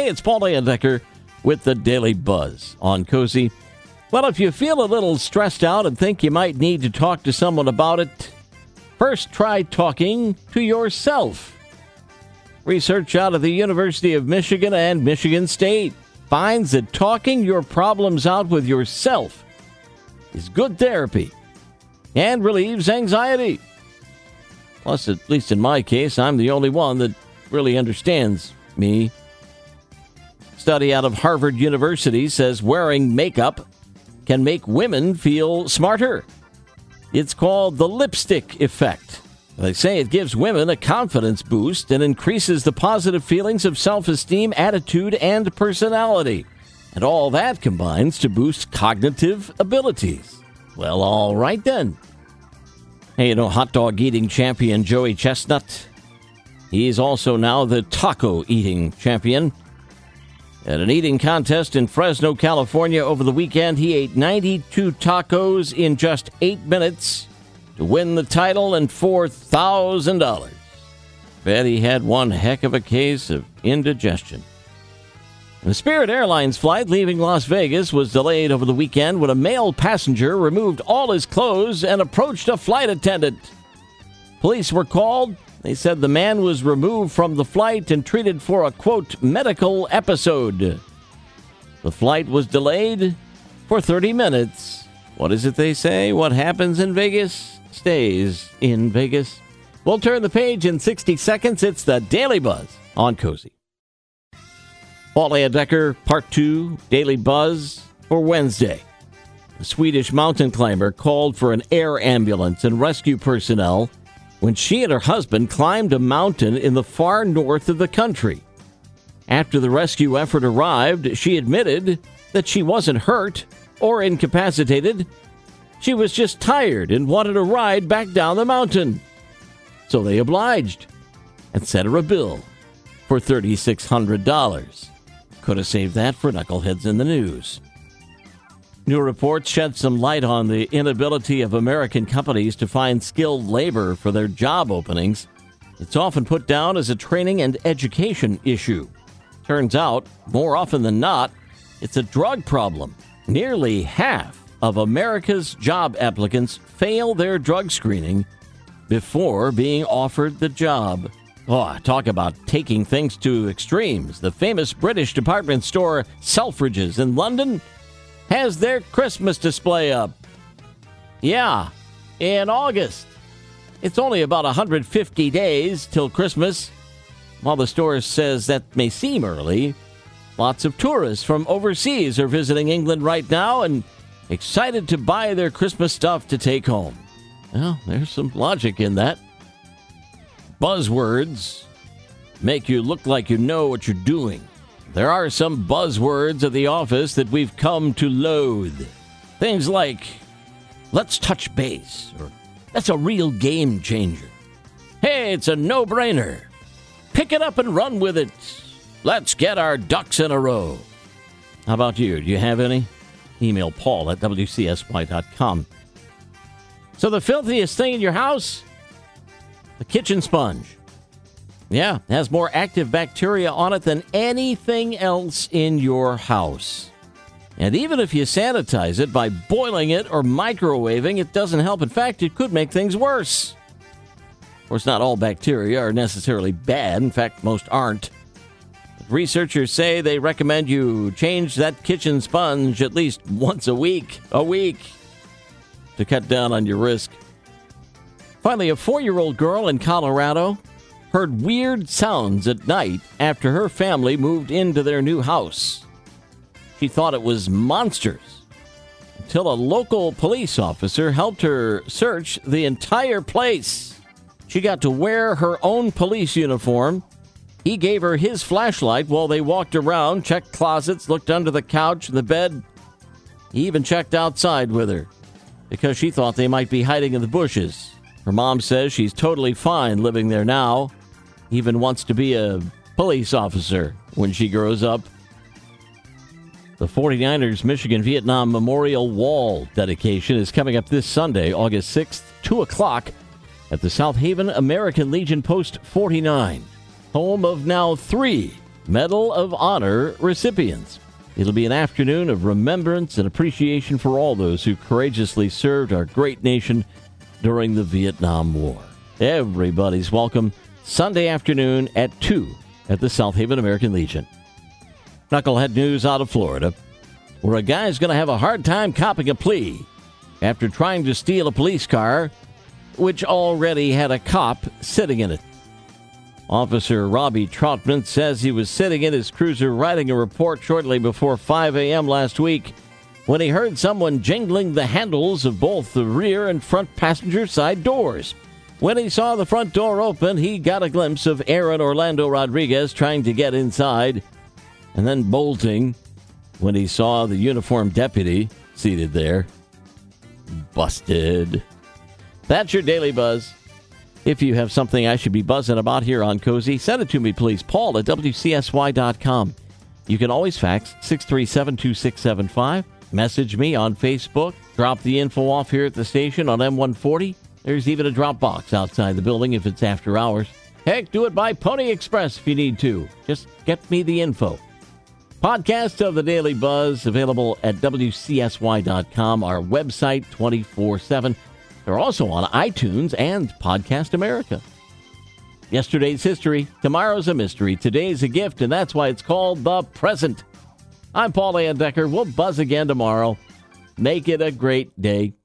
Hey, it's Paul Layendecker with the Daily Buzz on Cozy. Well, if you feel a little stressed out and think you might need to talk to someone about it, first try talking to yourself. Research out of the University of Michigan and Michigan State finds that talking your problems out with yourself is good therapy and relieves anxiety. Plus, at least in my case, I'm the only one that really understands me. Study out of Harvard University says wearing makeup can make women feel smarter. It's called the lipstick effect. They say it gives women a confidence boost and increases the positive feelings of self-esteem, attitude, and personality. And all that combines to boost cognitive abilities. Well, all right then. Hey, hot dog eating champion Joey Chestnut. He's also now the taco eating champion. At an eating contest in Fresno, California over the weekend, he ate 92 tacos in just 8 minutes to win the title and $4,000. Bet he had one heck of a case of indigestion. The Spirit Airlines flight leaving Las Vegas was delayed over the weekend when a male passenger removed all his clothes and approached a flight attendant. Police were called. They said the man was removed from the flight and treated for a, quote, medical episode. The flight was delayed for 30 minutes. What is it they say? What happens in Vegas stays in Vegas. We'll turn the page in 60 seconds. It's the Daily Buzz on Cozy. Paul Layendecker, Part 2, Daily Buzz for Wednesday. A Swedish mountain climber called for an air ambulance and rescue personnel when she and her husband climbed a mountain in the far north of the country. After the rescue effort arrived, she admitted that she wasn't hurt or incapacitated. She was just tired and wanted a ride back down the mountain. So they obliged and sent her a bill for $3,600. Could have saved that for knuckleheads in the news. New reports shed some light on the inability of American companies to find skilled labor for their job openings. It's often put down as a training and education issue. Turns out, more often than not, it's a drug problem. Nearly half of America's job applicants fail their drug screening before being offered the job. Oh, talk about taking things to extremes. The famous British department store Selfridges in London has their Christmas display up. Yeah, in August. It's only about 150 days till Christmas. While the store says that may seem early, lots of tourists from overseas are visiting England right now and excited to buy their Christmas stuff to take home. Well, there's some logic in that. Buzzwords make you look like you know what you're doing. There are some buzzwords at the office that we've come to loathe. Things like, let's touch base, or that's a real game changer. Hey, it's a no-brainer. Pick it up and run with it. Let's get our ducks in a row. How about you? Do you have any? Email Paul at WCSY.com. So the filthiest thing in your house? The kitchen sponge. Yeah, has more active bacteria on it than anything else in your house. And even if you sanitize it by boiling it or microwaving, it doesn't help. In fact, it could make things worse. Of course, not all bacteria are necessarily bad. In fact, most aren't. But researchers say they recommend you change that kitchen sponge at least once a week, to cut down on your risk. Finally, a 4-year-old girl in Colorado heard weird sounds at night after her family moved into their new house. She thought it was monsters until a local police officer helped her search the entire place. She got to wear her own police uniform. He gave her his flashlight while they walked around, checked closets, looked under the couch and the bed. He even checked outside with her because she thought they might be hiding in the bushes. Her mom says she's totally fine living there now, even wants to be a police officer when she grows up. The 49ers Michigan-Vietnam Memorial Wall dedication is coming up this Sunday, August 6th, 2 o'clock, at the South Haven American Legion Post 49, home of now 3 Medal of Honor recipients. It'll be an afternoon of remembrance and appreciation for all those who courageously served our great nation during the Vietnam War. Everybody's welcome Sunday afternoon at 2 at the South Haven American Legion. Knucklehead news out of Florida, where a guy's going to have a hard time copping a plea after trying to steal a police car, which already had a cop sitting in it. Officer Robbie Troutman says he was sitting in his cruiser writing a report shortly before 5 a.m. last week when he heard someone jingling the handles of both the rear and front passenger side doors. When he saw the front door open, he got a glimpse of Aaron Orlando Rodriguez trying to get inside and then bolting when he saw the uniformed deputy seated there. Busted. That's your Daily Buzz. If you have something I should be buzzing about here on Cozy, send it to me, please. Paul at WCSY.com. You can always fax 637-2675. Message me on Facebook. Drop the info off here at the station on M140. There's even a drop box outside the building if it's after hours. Heck, do it by Pony Express if you need to. Just get me the info. Podcast of the Daily Buzz available at WCSY.com, our website 24/7. They're also on iTunes and Podcast America. Yesterday's history, tomorrow's a mystery, today's a gift, and that's why it's called The Present. I'm Paul Ann Decker. We'll buzz again tomorrow. Make it a great day.